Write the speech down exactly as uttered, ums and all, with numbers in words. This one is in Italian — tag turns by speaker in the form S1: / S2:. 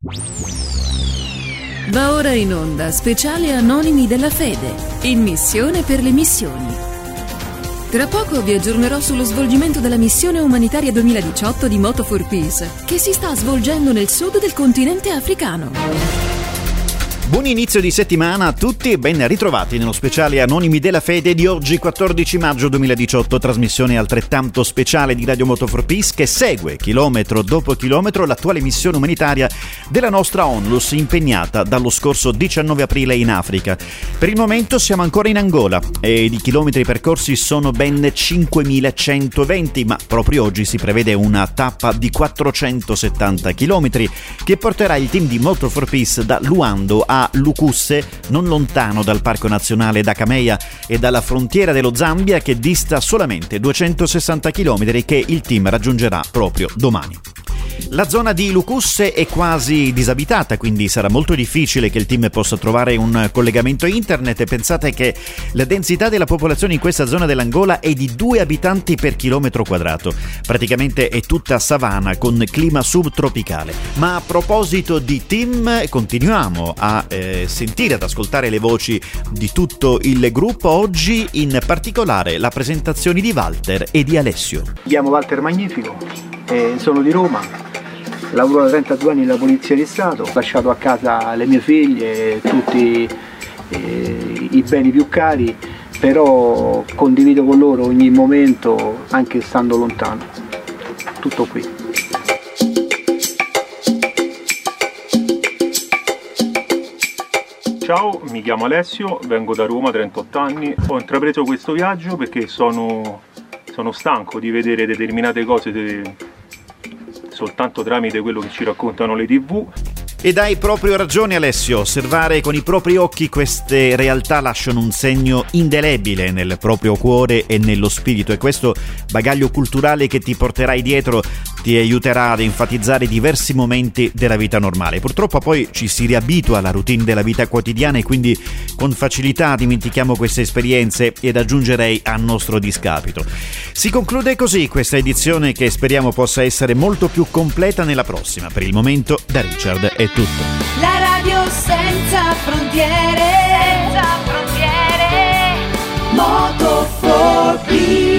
S1: Va ora in onda Speciale Anonimi della Fede, in missione per le missioni. Tra poco vi aggiornerò sullo svolgimento della missione umanitaria duemiladiciotto di Moto for Peace, che si sta svolgendo nel sud del continente africano.
S2: Buon inizio di settimana a tutti e ben ritrovati nello speciale Anonimi della Fede di oggi quattordici maggio duemiladiciotto, trasmissione altrettanto speciale di Radio Moto for Peace che segue chilometro dopo chilometro l'attuale missione umanitaria della nostra Onlus impegnata dallo scorso diciannove aprile in Africa. Per il momento siamo ancora in Angola e i chilometri percorsi sono ben cinquemilacentoventi, ma proprio oggi si prevede una tappa di quattrocentosettanta chilometri che porterà il team di Moto for Peace da Luando a Lukusse, non lontano dal Parco Nazionale Dakameya e dalla frontiera dello Zambia, che dista solamente duecentosessanta chilometri, che il team raggiungerà proprio domani. La zona di Lukusse è quasi disabitata, quindi sarà molto difficile che il team possa trovare un collegamento internet, e pensate che la densità della popolazione in questa zona dell'Angola è di due abitanti per chilometro quadrato. Praticamente è tutta savana con clima subtropicale. Ma a proposito di team, continuiamo a eh, sentire, ad ascoltare le voci di tutto il gruppo. Oggi in particolare la presentazione di Walter e di Alessio.
S3: Mi chiamo Walter Magnifico, eh, sono di Roma. Lavoro da trentadue anni nella Polizia di Stato, ho lasciato a casa le mie figlie, tutti eh, i beni più cari, però condivido con loro ogni momento, anche stando lontano. Tutto qui.
S4: Ciao, mi chiamo Alessio, vengo da Roma, trentotto anni. Ho intrapreso questo viaggio perché sono, sono stanco di vedere determinate cose de... soltanto tramite quello che ci raccontano le tivù.
S2: Ed hai proprio ragione, Alessio, osservare con i propri occhi queste realtà lasciano un segno indelebile nel proprio cuore e nello spirito, e questo bagaglio culturale che ti porterai dietro ti aiuterà ad enfatizzare diversi momenti della vita normale. Purtroppo poi ci si riabitua alla routine della vita quotidiana e quindi con facilità dimentichiamo queste esperienze, ed aggiungerei a nostro discapito. Si conclude così questa edizione, che speriamo possa essere molto più completa nella prossima. Per il momento da Richard è tutto.
S5: La radio senza frontiere, senza frontiere, Moto for Peace.